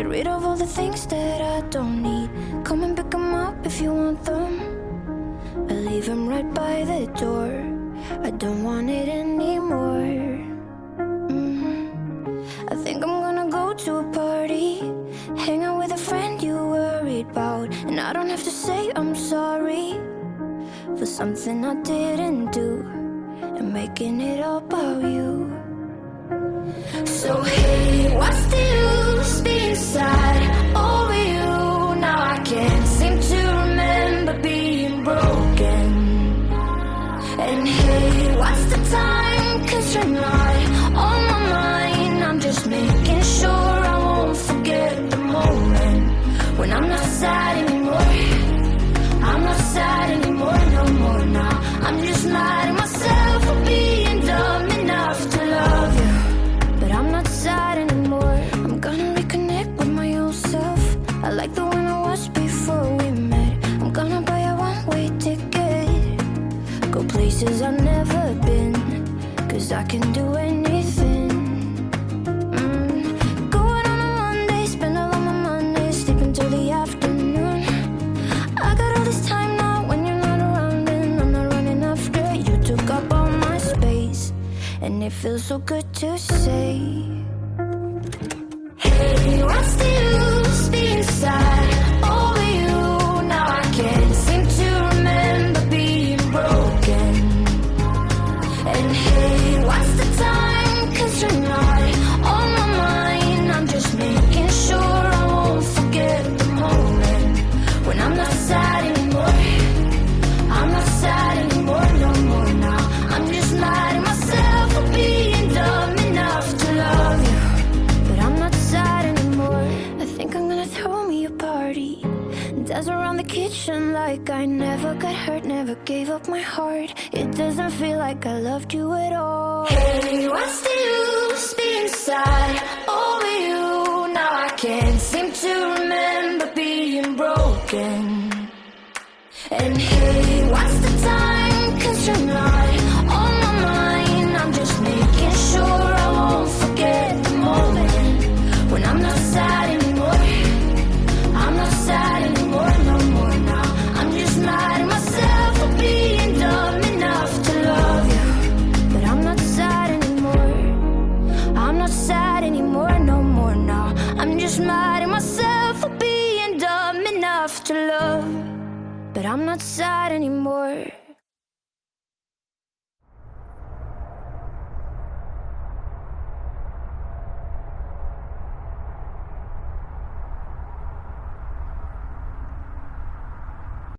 rid of all the things that I don't need. Come and pick them up if you want them. I leave them right by the door. I don't want it anymore. I think I'm gonna go to a party, hang out with a friend you worried about. And I don't have to say I'm sorry for something I didn't do, and making it all about you. So hey, what's the use being sad over you? Now I can't seem to remember being broken. And hey, what's the time? 'Cause you're not on my mind. I'm just making sure I won't forget the moment when I'm not sad anymore. I'm not sad anymore, no more now. I'm just mad at myself for being dumb enough to love you. But I'm not sad anymore. I'm gonna reconnect with my old self. I like the one I was before we met. I'm gonna buy a one-way ticket, go places I've never been, 'cause I can do anything. Going on a Monday, spend all of my Mondays, sleep until the afternoon. I got all this time now when you're not around, and I'm not running after you. Took up all my space, and it feels so good to say, hey, what's the use being sad over you? Now I can't seem to remember being broken. And hey, what's the time? 'Cause you're not on my mind. I'm just making sure I won't forget the moment when I'm not sad anymore. I'm not sad anymore, no more now. I'm just mad at myself for being dumb enough to love you. But I'm not sad anymore. I think I'm gonna throw me a party, dance around the kitchen like I never got hurt, never gave up my heart. It doesn't feel like I loved you at all. Hey, what's the use being sad over you? Now I can't seem to remember being broken. And hey, what's the time? 'Cause you're not on my mind. I'm just making sure I won't forget the moment when I'm not sad anymore. I'm not sad anymore, no more now. I'm just mad at myself for being dumb enough to love you. But I'm not sad anymore. I'm not sad anymore, no more now. I'm just mad at myself for being dumb enough to love. But I'm not sad anymore.